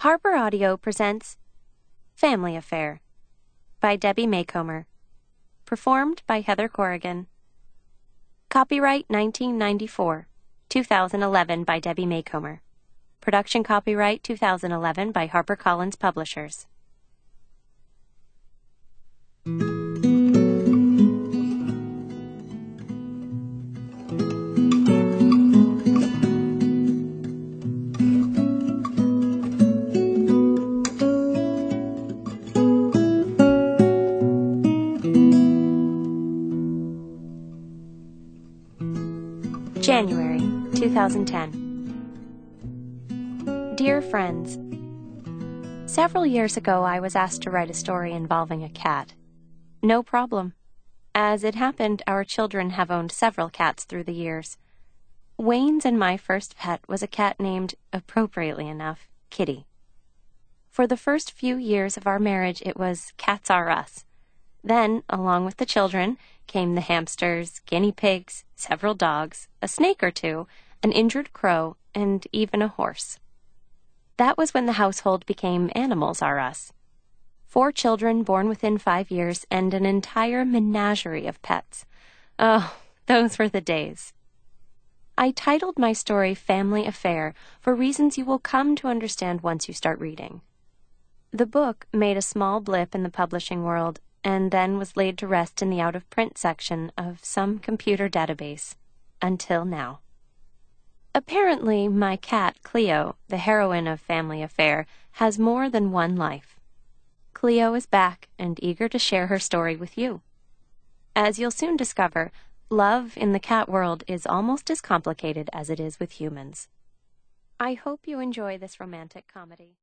Harper Audio presents Family Affair by Debbie Macomber. Performed by Heather Corrigan. Copyright 1994, 2011 by Debbie Macomber. Production copyright 2011 by HarperCollins Publishers. January 2010. Dear friends, several years ago I was asked to write a story involving a cat. No problem. As it happened, our children have owned several cats through the years. Wayne's and my first pet was a cat named, appropriately enough, Kitty. For the first few years of our marriage it was Cats R Us. Then, along with the children, came the hamsters, guinea pigs, several dogs, a snake or two, an injured crow, and even a horse. That was when the household became Animals R Us. 4 children born within 5 years and an entire menagerie of pets. Oh, those were the days. I titled my story Family Affair for reasons you will come to understand once you start reading. The book made a small blip in the publishing world and then was laid to rest in the out-of-print section of some computer database, until now. Apparently, my cat, Cleo, the heroine of Family Affair, has more than one life. Cleo is back and eager to share her story with you. As you'll soon discover, love in the cat world is almost as complicated as it is with humans. I hope you enjoy this romantic comedy.